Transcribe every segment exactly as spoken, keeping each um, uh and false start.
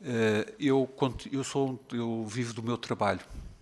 Eu, eu, sou, eu vivo do meu trabalho.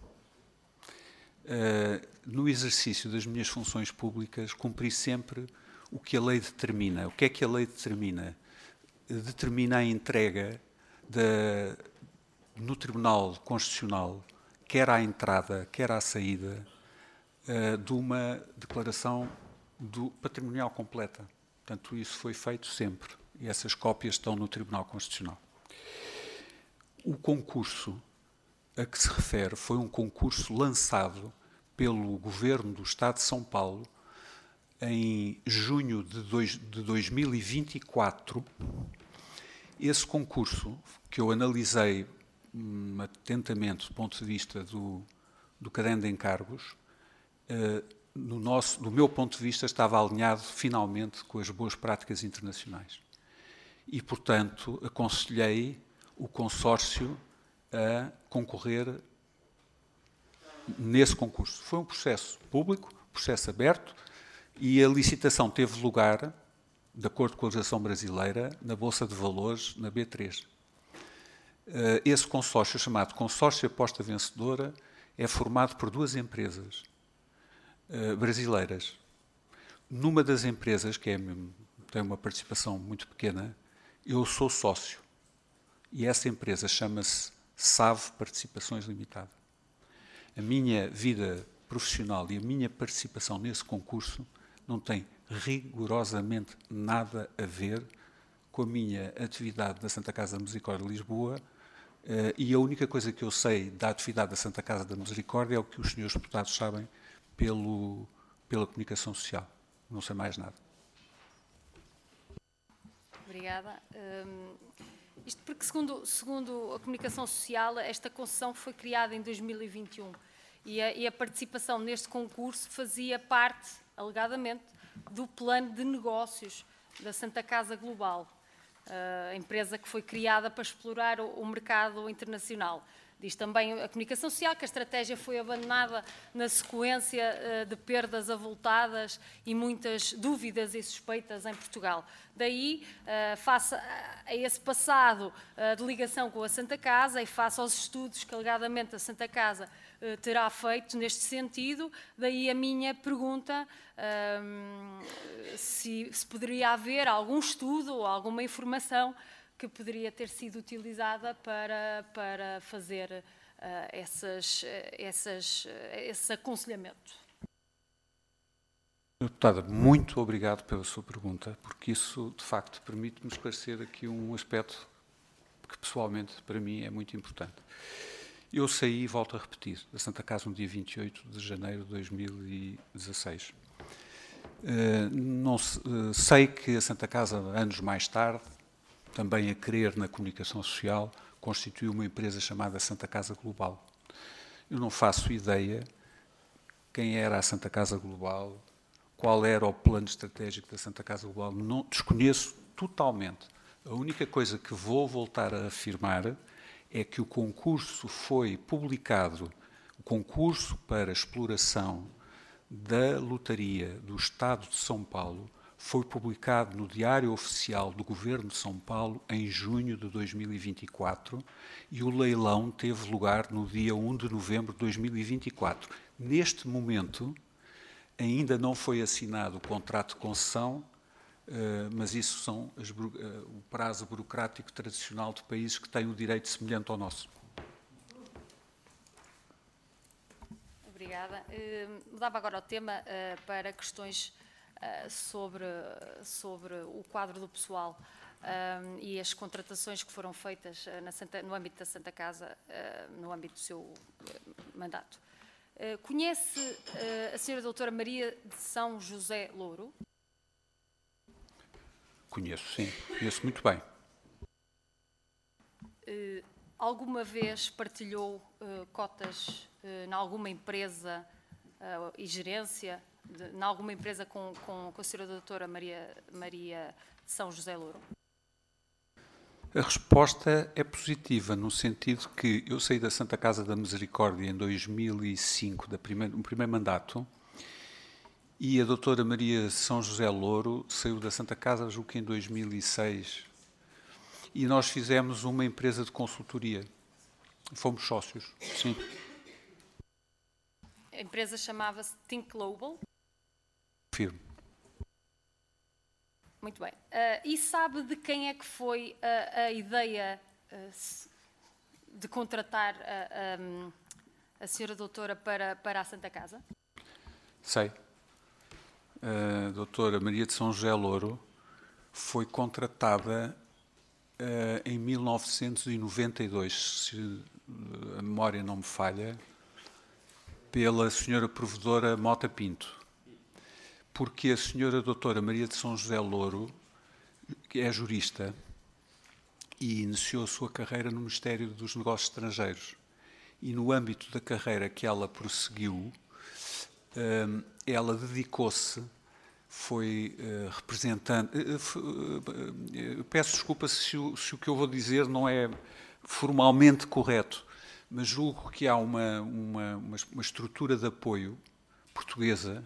No exercício das minhas funções públicas, cumpri sempre o que a lei determina. O que é que a lei determina? Determina a entrega de, no Tribunal Constitucional, quer à entrada, quer à saída, de uma declaração do patrimonial completa. Portanto, isso foi feito sempre. E essas cópias estão no Tribunal Constitucional. O concurso a que se refere foi um concurso lançado pelo Governo do Estado de São Paulo em junho de, dois, de dois mil e vinte e quatro. Esse concurso, que eu analisei hum, atentamente do ponto de vista do, do caderno de encargos, uh, no nosso, do meu ponto de vista, estava alinhado finalmente com as boas práticas internacionais. E, portanto, aconselhei o consórcio a concorrer nesse concurso. Foi um processo público, processo aberto, e a licitação teve lugar, de acordo com a legislação brasileira, na Bolsa de Valores, na B três. Esse consórcio, chamado Consórcio Aposta Vencedora, é formado por duas empresas brasileiras. Numa das empresas, que é, tem uma participação muito pequena, eu sou sócio. E essa empresa chama-se S A V Participações Limitada. A minha vida profissional e a minha participação nesse concurso não tem rigorosamente nada a ver com a minha atividade na Santa Casa da Misericórdia de Lisboa, uh, e a única coisa que eu sei da atividade da Santa Casa da Misericórdia é o que os senhores deputados sabem pelo, pela comunicação social. Não sei mais nada. Obrigada. Um, isto porque, segundo, segundo a comunicação social, esta concessão foi criada em dois mil e vinte e um e a, e a participação neste concurso fazia parte, alegadamente, do plano de negócios da Santa Casa Global, a empresa que foi criada para explorar o, o mercado internacional. Diz também a comunicação social que a estratégia foi abandonada na sequência uh, de perdas avultadas e muitas dúvidas e suspeitas em Portugal. Daí, uh, face a esse passado uh, de ligação com a Santa Casa e face aos estudos que alegadamente a Santa Casa uh, terá feito neste sentido, daí a minha pergunta uh, se, se poderia haver algum estudo ou alguma informação que poderia ter sido utilizada para, para fazer uh, essas, essas, esse aconselhamento. Deputada, muito obrigado pela sua pergunta, porque isso, de facto, permite-me esclarecer aqui um aspecto que, pessoalmente, para mim é muito importante. Eu saí, volto a repetir, da Santa Casa no dia vinte e oito de janeiro de dois mil e dezasseis. Uh, não, uh, sei que a Santa Casa, anos mais tarde, também a querer na comunicação social, constituiu uma empresa chamada Santa Casa Global. Eu não faço ideia quem era a Santa Casa Global, qual era o plano estratégico da Santa Casa Global, não, desconheço totalmente. A única coisa que vou voltar a afirmar é que o concurso foi publicado, o concurso para exploração da lotaria do Estado de São Paulo foi publicado no Diário Oficial do Governo de São Paulo em junho de dois mil e vinte e quatro e o leilão teve lugar no dia um de novembro de dois mil e vinte e quatro. Neste momento, ainda não foi assinado o contrato de concessão, mas isso são as, o prazo burocrático tradicional de países que têm o direito semelhante ao nosso. Obrigada. Mudava agora o tema para questões Sobre, sobre o quadro do pessoal um, e as contratações que foram feitas uh, na Santa, no âmbito da Santa Casa, uh, no âmbito do seu uh, mandato. Uh, conhece uh, a senhora doutora Maria de São José Louro? Conheço, sim. Conheço muito bem. Uh, alguma vez partilhou uh, cotas uh, em alguma empresa uh, e gerência? De, em alguma empresa com, com, com a senhora doutora Maria, Maria de São José Louro? A resposta é positiva, no sentido que eu saí da Santa Casa da Misericórdia em dois mil e cinco, da primeira, no primeiro mandato, e a doutora Maria de São José Louro saiu da Santa Casa, julgo que em dois mil e seis. e nós fizemos uma empresa de consultoria. Fomos sócios, sim. A empresa chamava-se Think Global? Firme. Muito bem. Uh, e sabe de quem é que foi a, a ideia uh, de contratar a, a, a senhora doutora para, para a Santa Casa? Sei. A doutora Maria de São José Louro foi contratada uh, em mil novecentos e noventa e dois, se a memória não me falha, pela senhora provedora Mota Pinto. Porque a senhora doutora Maria de São José Louro, que é jurista, e iniciou a sua carreira no Ministério dos Negócios Estrangeiros. E no âmbito da carreira que ela prosseguiu, ela dedicou-se, foi representante... Peço desculpa se o, se o que eu vou dizer não é formalmente correto, mas julgo que há uma, uma, uma estrutura de apoio portuguesa,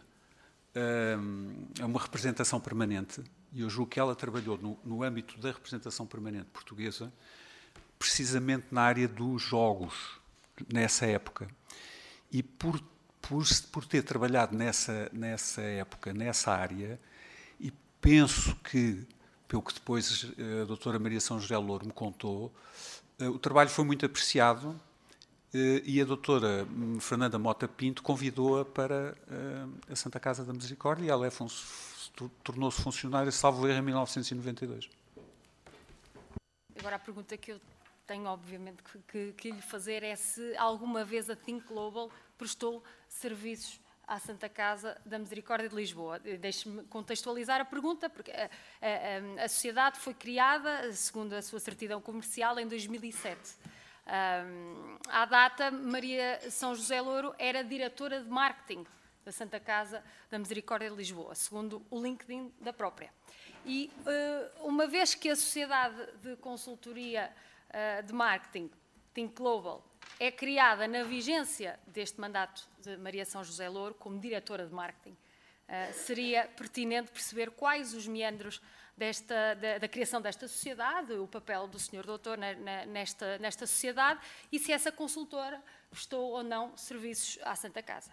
é uma representação permanente, e eu julgo que ela trabalhou no, no âmbito da representação permanente portuguesa, precisamente na área dos jogos, nessa época. E por, por, por ter trabalhado nessa, nessa época, nessa área, e penso que, pelo que depois a doutora Maria São José Louro me contou, o trabalho foi muito apreciado, e a doutora Fernanda Mota Pinto convidou-a para a Santa Casa da Misericórdia, e ela é fun- tornou-se funcionária, salvo erro, em mil novecentos e noventa e dois. Agora a pergunta que eu tenho, obviamente, que, que, que lhe fazer é se alguma vez a Think Global prestou serviços à Santa Casa da Misericórdia de Lisboa. Deixe-me contextualizar a pergunta, porque a, a, a sociedade foi criada, segundo a sua certidão comercial, em dois mil e sete. Um, à data, Maria São José Louro era diretora de marketing da Santa Casa da Misericórdia de Lisboa, segundo o LinkedIn da própria. E uh, uma vez que a sociedade de consultoria uh, de marketing, Think Global, é criada na vigência deste mandato de Maria São José Louro como diretora de marketing, uh, seria pertinente perceber quais os meandros Desta, da, da criação desta sociedade, o papel do senhor doutor na, na, nesta, nesta sociedade, e se essa consultora prestou ou não serviços à Santa Casa.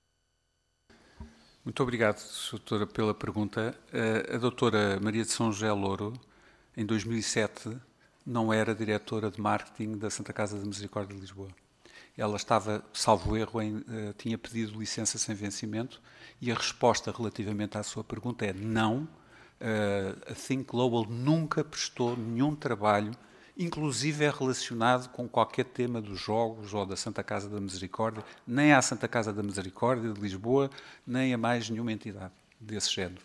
Muito obrigado, doutora, pela pergunta. A doutora Maria de São José Louro, em dois mil e sete, não era diretora de marketing da Santa Casa da Misericórdia de Lisboa. Ela estava, salvo erro, em, uh, tinha pedido licença sem vencimento, e a resposta relativamente à sua pergunta é não. Uh, a Think Global nunca prestou nenhum trabalho, inclusive é relacionado com qualquer tema dos jogos ou da Santa Casa da Misericórdia, nem à Santa Casa da Misericórdia de Lisboa, nem a mais nenhuma entidade desse género.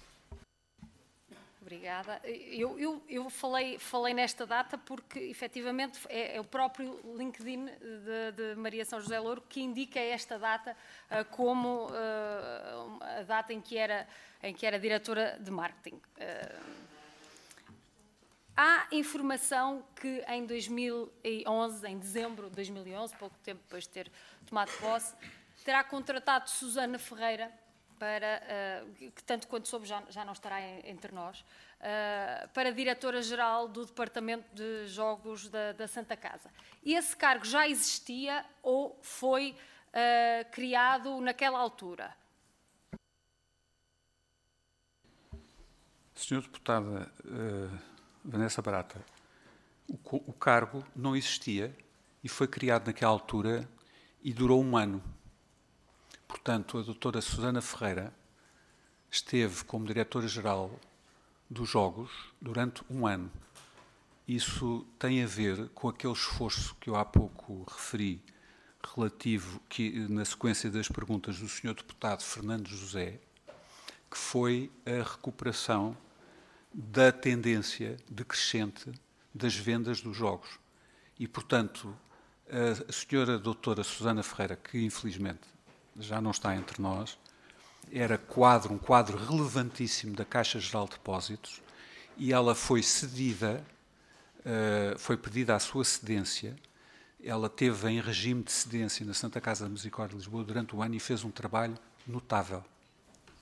Obrigada. Eu, eu, eu falei, falei nesta data porque, efetivamente, é, é o próprio LinkedIn de, de Maria São José Louro que indica esta data uh, como uh, a data em que era, em que era diretora de marketing. Uh, há informação que em dois mil e onze, em dezembro de dois mil e onze, pouco tempo depois de ter tomado posse, terá contratado Susana Ferreira para, uh, que tanto quanto soube já, já não estará em, entre nós, uh, para diretora-geral do Departamento de Jogos da, da Santa Casa. E esse cargo já existia ou foi uh, criado naquela altura? Senhora Deputada uh, Vanessa Barata, o, o cargo não existia e foi criado naquela altura e durou um ano. Portanto, a doutora Susana Ferreira esteve como diretora-geral dos Jogos durante um ano. Isso tem a ver com aquele esforço que eu há pouco referi, relativo, que, na sequência das perguntas do senhor deputado Fernando José, que foi a recuperação da tendência decrescente das vendas dos jogos. E, portanto, a senhora doutora Susana Ferreira, que infelizmente já não está entre nós, era quadro, um quadro relevantíssimo da Caixa Geral de Depósitos, e ela foi cedida, uh, foi pedida a sua cedência. Ela teve em regime de cedência na Santa Casa da Misericórdia de Lisboa durante o ano e fez um trabalho notável.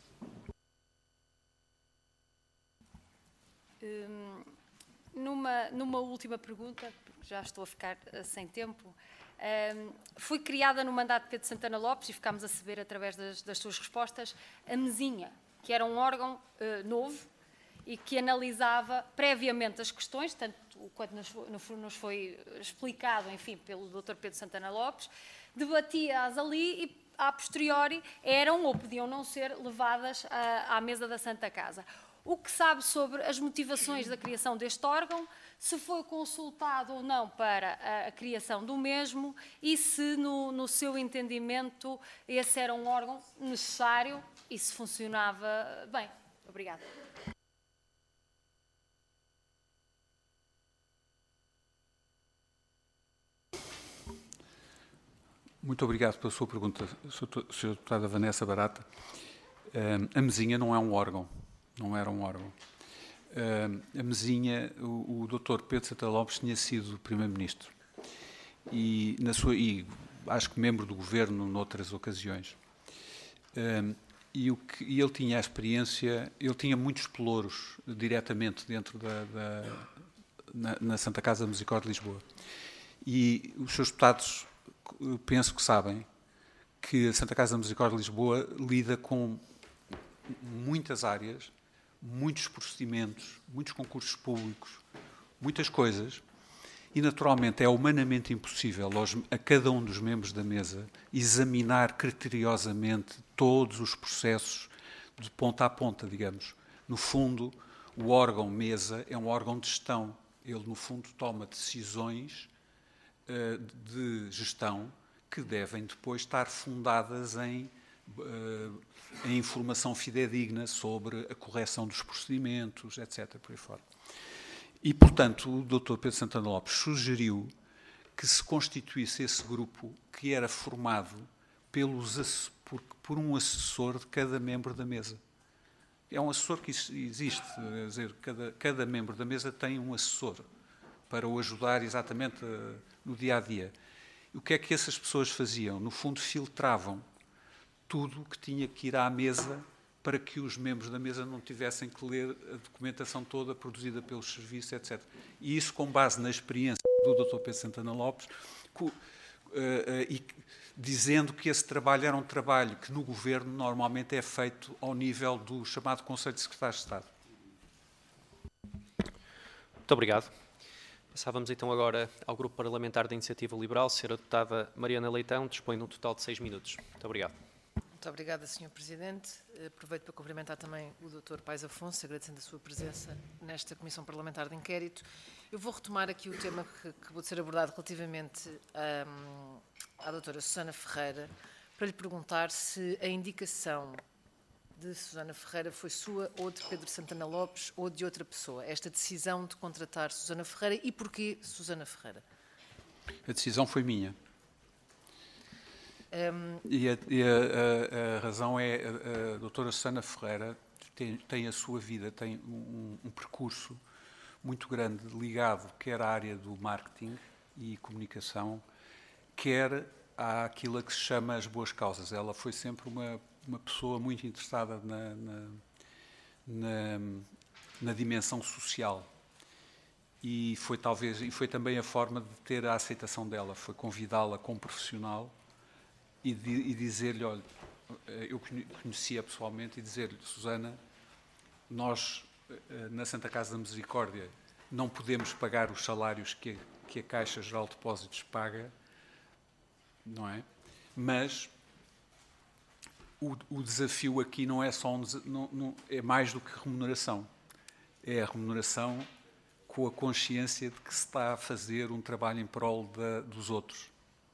Hum, numa, numa última pergunta, porque já estou a ficar uh, sem tempo. Um, foi criada no mandato de Pedro Santana Lopes, e ficámos a saber através das, das suas respostas, a mesinha, que era um órgão uh, novo e que analisava previamente as questões, tanto quanto nos, nos foi explicado, enfim, pelo doutor Pedro Santana Lopes, debatia-as ali e, a posteriori, eram ou podiam não ser levadas à, à mesa da Santa Casa. O que sabe sobre as motivações da criação deste órgão, se foi consultado ou não para a, a criação do mesmo e se, no, no seu entendimento, esse era um órgão necessário e se funcionava bem. Obrigada. Muito obrigado pela sua pergunta, senhora Deputada Vanessa Barata. A mesinha não é um órgão, não era um órgão. A mesinha, o, o doutor Pedro Santana Lopes tinha sido Primeiro-Ministro e, na sua, e acho que membro do Governo noutras ocasiões. E, o que, e ele tinha a experiência, ele tinha muitos pelouros diretamente dentro da, da na, na Santa Casa da Misericórdia de Lisboa. E os seus deputados, penso que sabem que a Santa Casa da Misericórdia de Lisboa lida com muitas áreas, muitos procedimentos, muitos concursos públicos, muitas coisas, e naturalmente é humanamente impossível aos, a cada um dos membros da mesa examinar criteriosamente todos os processos de ponta a ponta, digamos. No fundo, o órgão mesa é um órgão de gestão. Ele, no fundo, toma decisões uh, de gestão que devem depois estar fundadas em, uh, em informação fidedigna sobre a correção dos procedimentos, etcétera, por aí fora. E, portanto, o doutor Pedro Santana Lopes sugeriu que se constituísse esse grupo que era formado pelos, por, por um assessor de cada membro da mesa. É um assessor que existe, quer dizer, cada, cada membro da mesa tem um assessor para o ajudar exatamente uh, no dia-a-dia. O que é que essas pessoas faziam? No fundo, filtravam tudo o que tinha que ir à mesa para que os membros da mesa não tivessem que ler a documentação toda produzida pelos serviços, etcétera. E isso com base na experiência do doutor Pedro Santana Lopes, uh, uh, e dizendo que esse trabalho era um trabalho que no Governo normalmente é feito ao nível do chamado Conselho de Secretários de Estado. Muito obrigado. Passávamos então agora ao Grupo Parlamentar da Iniciativa Liberal. Senhora Deputada Mariana Leitão dispõe de um total de seis minutos. Muito obrigado. Muito obrigada, senhor Presidente. Aproveito para cumprimentar também o doutor Paes Afonso, agradecendo a sua presença nesta Comissão Parlamentar de Inquérito. Eu vou retomar aqui o tema que acabou de ser abordado relativamente um, à doutora Susana Ferreira, para lhe perguntar se a indicação de Susana Ferreira foi sua ou de Pedro Santana Lopes ou de outra pessoa, esta decisão de contratar Susana Ferreira, e porquê Susana Ferreira? A decisão foi minha. Um, e a, e a, a, a razão é, a, a doutora Susana Ferreira tem, tem a sua vida, tem um, um percurso muito grande ligado quer à área do marketing e comunicação, quer àquilo a que se chama as boas causas. Ela foi sempre uma, uma pessoa muito interessada na, na, na, na dimensão social. E foi, talvez, e foi também a forma de ter a aceitação dela, foi convidá-la como profissional e, de, e dizer-lhe, olha, eu conhecia pessoalmente, e dizer-lhe, Susana, nós na Santa Casa da Misericórdia não podemos pagar os salários que a, que a Caixa Geral de Depósitos paga, não é? Mas o, o desafio aqui não é só um, não, não, é mais do que remuneração. É a remuneração com a consciência de que se está a fazer um trabalho em prol da, dos outros.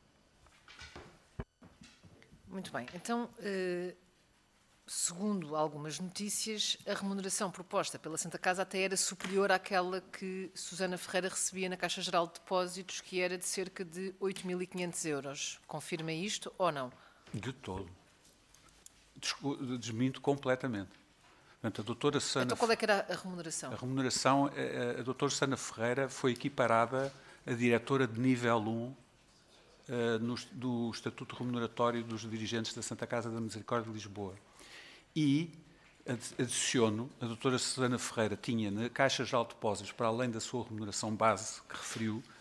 Muito bem. Então, eh, segundo algumas notícias, a remuneração proposta pela Santa Casa até era superior àquela que Susana Ferreira recebia na Caixa Geral de Depósitos, que era de cerca de oito mil e quinhentos euros. Confirma isto ou não? De todo. Desminto completamente. Portanto, a doutora Susana... Então, qual é que era a remuneração? A remuneração, a, a doutora Susana Ferreira foi equiparada a diretora de nível um uh, no, do Estatuto Remuneratório dos Dirigentes da Santa Casa da Misericórdia de Lisboa. E adiciono, a doutora Susana Ferreira tinha na Caixa Geral de Depósitos, para além da sua remuneração base que referiu,